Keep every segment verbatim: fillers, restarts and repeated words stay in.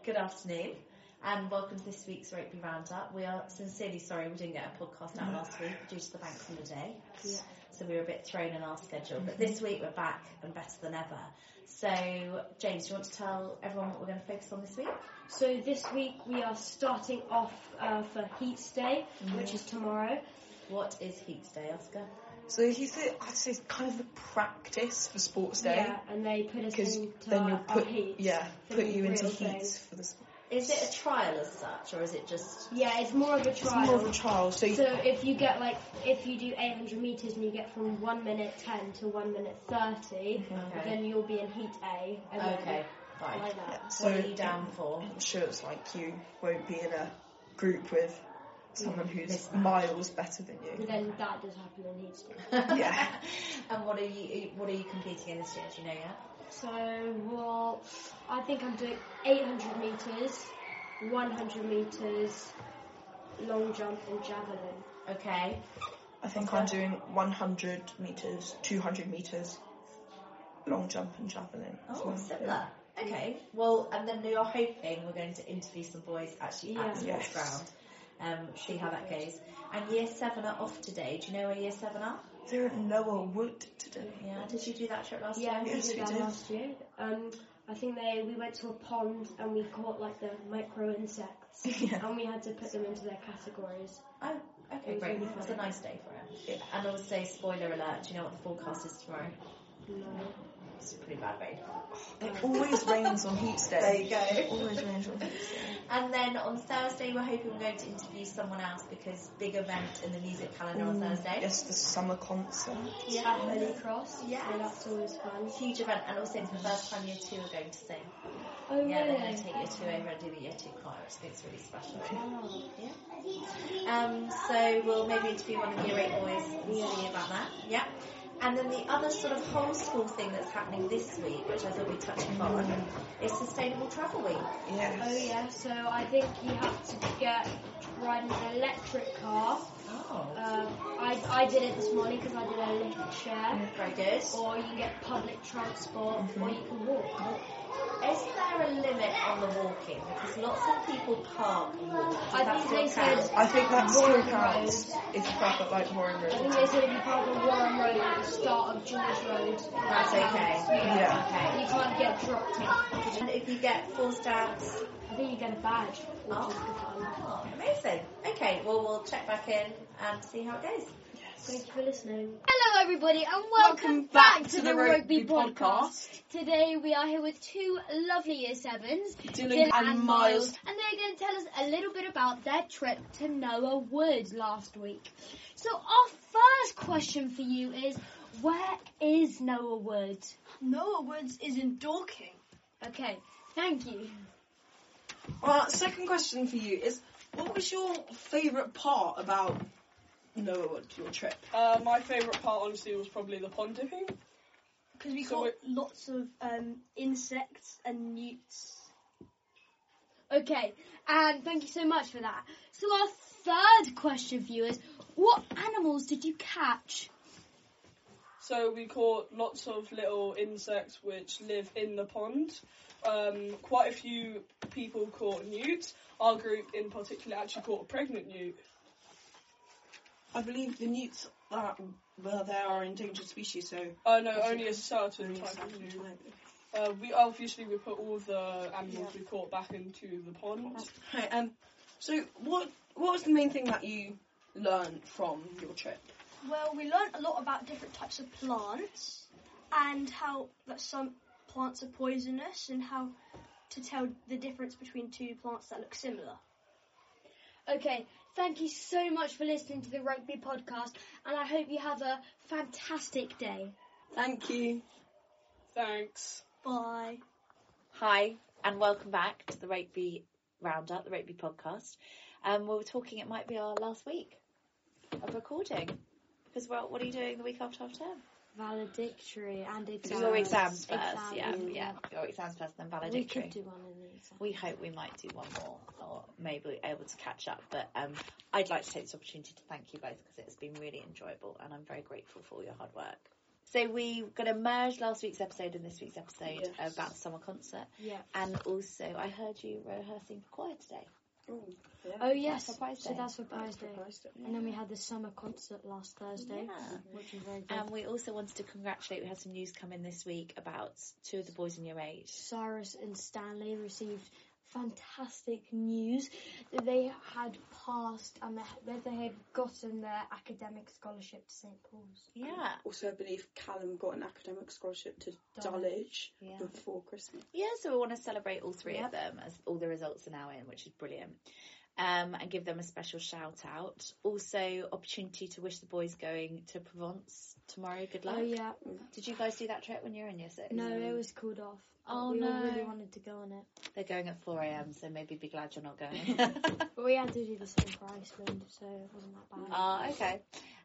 Good afternoon and welcome to this week's Rugby Roundup. We are sincerely sorry we didn't get a podcast out last week due to the bank holiday. Yeah. So we were a bit thrown in our schedule. But this week we're back and better than ever. So, James, do you want to tell everyone what we're going to focus on this week? So this week we are starting off uh, for Heats Day, mm-hmm. which is tomorrow. What is Heats Day, Oscar? So Heats Day, I'd say, it's kind of the practice for Sports Day. Yeah, and they put us into then you'll put, our heats. Yeah, put you into thing. heats for the sport. Is it a trial as such, or is it just... Yeah, it's more of a trial. It's more of a trial. So, so if you get, like, if you do eight hundred metres and you get from one minute ten to one minute thirty, okay. then you'll be in Heat A. And okay, fine. Like that. Yeah, so what are you down for? I'm sure it's like you won't be in a group with someone who's miles better than you. And then that does happen in Heat Day. Yeah. And what are you, what are you competing in this year? Do you know yet? So, well, I think I'm doing eight hundred metres, one hundred metres, long jump and javelin. Okay. I think I'm doing one hundred metres, two hundred metres, long jump and javelin. Oh, well. Similar. Okay. Well, and then you're hoping we're going to interview some boys actually yeah. at the yes. ground. Um, see how that goes. And year seven are off today. Do you know where year seven are? They're at Noah Wood today. Yeah. Did you do that trip last yeah, year? Yeah, yes, we did we that did. last year. Um, I think they we went to a pond and we caught like the micro insects yeah. and we had to put them into their categories. Oh, okay, great. Really It was a nice day for it. Yeah. And also, spoiler alert, do you know what the forecast is tomorrow? No. It's a pretty bad rain. It always rains on Heats Day. There you go. It always rains on Heats Day. And then on Thursday, we're hoping we're going to interview someone else because big event in the music calendar mm, on Thursday. Yes, the summer concert. Yeah. At Holy Cross. Yeah. So that's always fun. Huge event, and also it's the first time year two are going to sing. Oh, yeah, really? they're going to take year two over and do the year two choir, which I think is really special. Oh. Yeah. Um, so we'll maybe interview one of the year eight boys and yeah. see about that. Yeah. And then the other sort of whole school thing that's happening this week, which I thought we'd touch upon, is Sustainable Travel Week. Yes. Oh yeah, so I think you have to get ride an electric car. Oh. Um, I, I did it this morning because I did a lift share. Very good. Or you can get public transport, mm-hmm. or you can walk. Is there a limit on the walking? Because lots of people park and walk. Does I that think still they count? said I think that Warren still counts Road. if you park at like Warren Road. I think they said if you park on Warren Road at the start of George Road, That's okay. Yeah. Yeah. Okay. You can't get dropped off. And if you get four stamps? I think you get a badge, which Oh. is good fun. Oh, amazing. Okay, well, we'll check back in and see how it goes. Thank you for listening. Hello everybody and welcome, Welcome back, back to, to the, the Rugby, Rugby podcast. Podcast. Today we are here with two lovely year sevens, Dylan and Miles. and they're going to tell us a little bit about their trip to Noah Wood last week. So our first question for you is, where is Noah Wood? Noah Woods is in Dorking. Okay, thank you. Well, second question for you is, what was your favourite part about Noah Wood, your trip? Uh, my favourite part, honestly, was probably the pond dipping. Because we So caught it- lots of um, insects and newts. Okay, and thank you so much for that. So our third question for you is, what animals did you catch? So we caught lots of little insects which live in the pond. Um, quite a few people caught newts. Our group in particular actually caught a pregnant newt. I believe the newts are, well, they are endangered species, so... Oh no, only a certain type of newt. Uh, we obviously we put all the animals we caught back into the pond. Right, um, so what what was the main thing that you learned from your trip? Well, we learned a lot about different types of plants and how that some plants are poisonous and how to tell the difference between two plants that look similar. Okay, thank you so much for listening to the Rugby podcast, and I hope you have a fantastic day. Thank you. Thanks. Bye. Hi, and welcome back to the Rugby Roundup, the Rugby podcast. Um, we were talking, it might be our last week of recording. Because, well, what are you doing the week after half term? Valedictory and exams. Your exams first, Exams, yeah, yeah. yeah. Your exams first, then We valedictory. could do one of these. We hope we might do one more, or maybe able to catch up. But um, I'd like to take this opportunity to thank you both because it's been really enjoyable, and I'm very grateful for all your hard work. So we're going to merge last week's episode and this week's episode Yes. about the summer concert. Yeah. And also, I heard you rehearsing for choir today. Ooh, yeah. Oh yes. Surprise So day. that's surprise day. Surprise day. And then we had the summer concert last Thursday, Yeah. which was very good. And we also wanted to congratulate, we had some news come in this week about two of the boys in your age. Cyrus and Stanley received fantastic news that they had passed and that they had gotten their academic scholarship to Saint Paul's. Yeah. Also, I believe Callum got an academic scholarship to Dulwich. Dulwich Yeah. before Christmas. Yeah, so we want to celebrate all three Yep. of them as all the results are now in, which is brilliant. Um, and give them a special shout out. Also, opportunity to wish the boys going to Provence tomorrow. Good luck. Oh yeah. Did you guys do that trip when you were in year six? No, it was called off. Oh, we all no. really wanted to go on it. They're going at four a.m, so maybe be glad you're not going. But we had to do the same for Iceland, so it wasn't that bad. Ah, okay.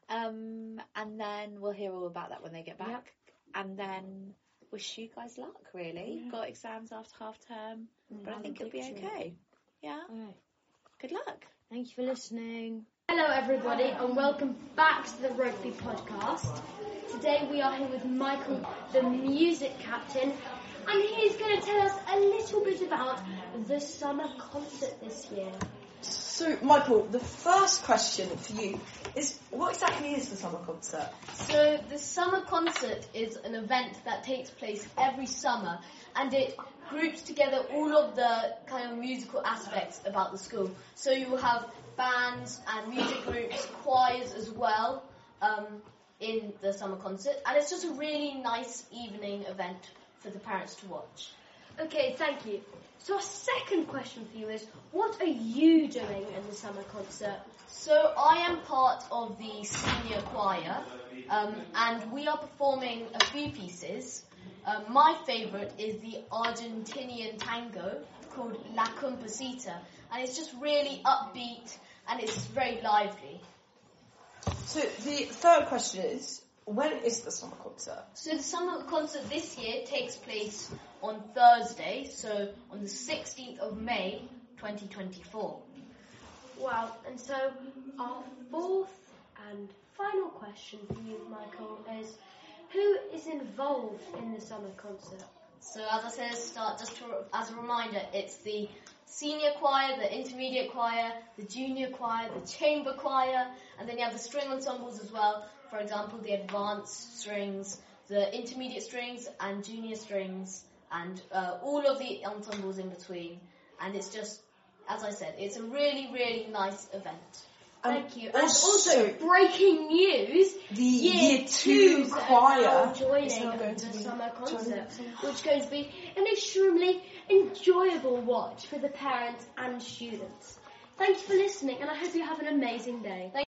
Um, and then we'll hear all about that when they get back. Yep. And then wish you guys luck, really. Yeah. Got exams after half term, but I Have think a it'll be picture. okay. Yeah, Okay. good luck. Thank you for listening. Hello, everybody, and welcome back to the Rugby Podcast. Today we are here with Michael, the music captain, and he's going to tell us a little bit about the summer concert this year. So, Michael, the first question for you is, what exactly is the summer concert? So the summer concert is an event that takes place every summer, and it groups together all of the kind of musical aspects about the school. So you will have bands and music groups, choirs as well, um, in the summer concert, and it's just a really nice evening event for the parents to watch. Okay, thank you. So our second question for you is, what are you doing in the summer concert? So I am part of the senior choir, um, and we are performing a few pieces. Um, my favourite is the Argentinian tango called La Compasita, and it's just really upbeat and it's very lively. So, the third question is, when is the summer concert? So the summer concert this year takes place on Thursday, so on the sixteenth of May, twenty twenty-four. Wow, and so our fourth and final question for you, Michael, is who is involved in the summer concert? So as I said at the start, just to, as a reminder, it's the senior choir, the intermediate choir, the junior choir, the chamber choir, and then you have the string ensembles as well. For example, the advanced strings, the intermediate strings and junior strings, and uh, all of the ensembles in between. And it's just, as I said, it's a really, really nice event. Thank you. And also- also, breaking news, The Year Year two twos are choir now is joining now going to the be summer concert, joining- which is going to be an extremely enjoyable watch for the parents and students. Thank you for listening, and I hope you have an amazing day.